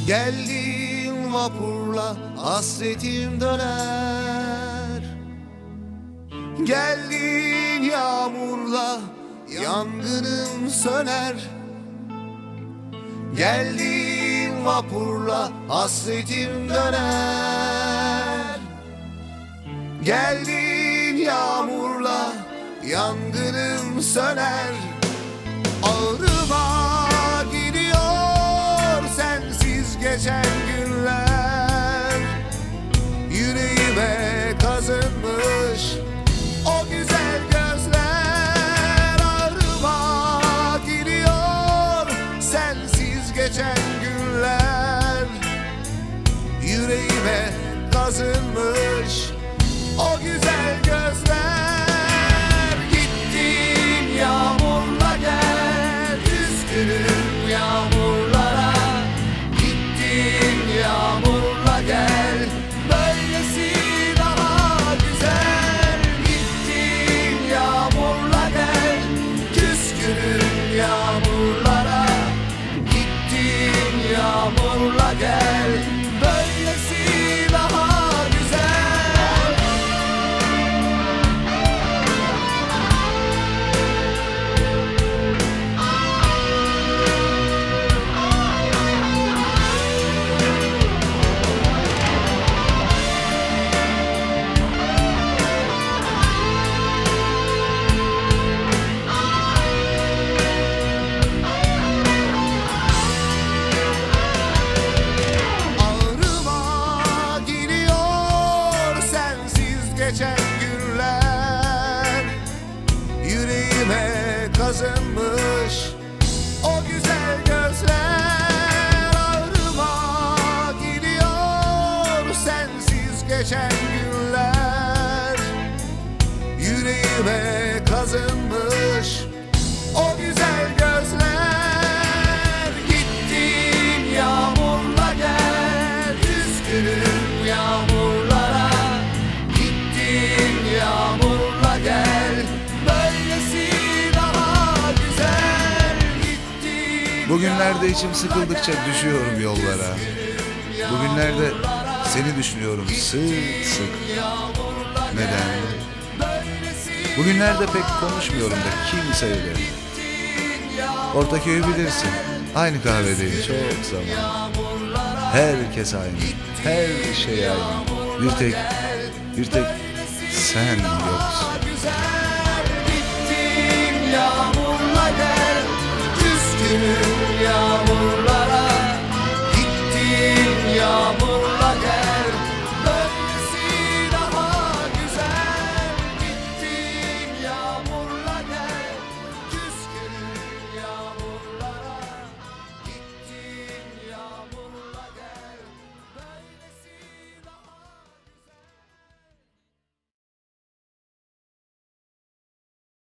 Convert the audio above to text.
Geldin vapurla hasretim döner. Geldin yağmurla yangınım söner. Geldin vapurla hasretim döner. Geldin yağmurla yangınım söner. Ağrıma gidiyor sensiz geçen günler. Yüreğime kazınmış o güzel gözler. Ağrıma gidiyor sensiz geçen günler. Yüreğime kazınmış o güzel gözler. Gittin yağmurla gel, üzgünüm yağmurlara. Gittin yağmurla gel, böylesi daha güzel. Gittin yağmurla gel, küskünüm yağmurlara. Gittin yağmurla gel, böylesi daha güzel. Geçen günler yüreğime kazınmış o güzel gözler. Ağrıma gidiyor sensiz geçen günler. Yüreğime kazınmış o güzel gözler. Gittin yağmurla gel, üzgünüm yağmurlara. Yağmurla gel, böylesi daha güzel. Gittin. Bugünlerde içim sıkıldıkça düşüyorum yollara. Bugünlerde seni düşünüyorum sık sık. Neden? Bugünlerde pek konuşmuyorum da kimseyle. Ortaköy'ü bilirsin. Aynı kahvedeyim çok zaman. Herkes aynı. Her şey aynı. Bir tek sen yoksun. Gittin yağmurla gel, küskünüm yağmurlara.